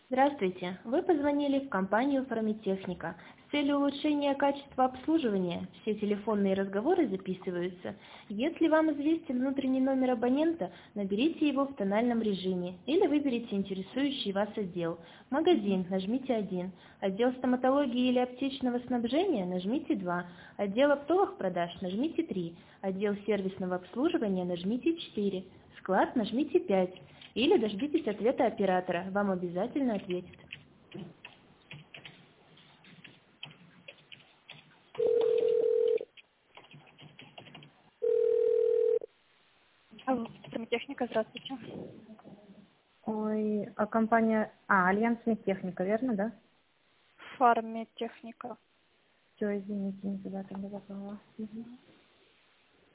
Здравствуйте! Вы позвонили в компанию «Фармитехника». С целью улучшения качества обслуживания все телефонные разговоры записываются. Если вам известен внутренний номер абонента, наберите его в тональном режиме или выберите интересующий вас отдел. Магазин – нажмите 1, отдел стоматологии или аптечного снабжения – нажмите 2, отдел оптовых продаж – нажмите 3, отдел сервисного обслуживания – нажмите 4, склад – нажмите 5. Или дождитесь ответа оператора, вам обязательно ответят. Алло, Фармитехника, здравствуйте. Ой, а компания... Альянс Медтехника, верно, да? Фармитехника. Все, извините, не туда тогда попала. Мгм.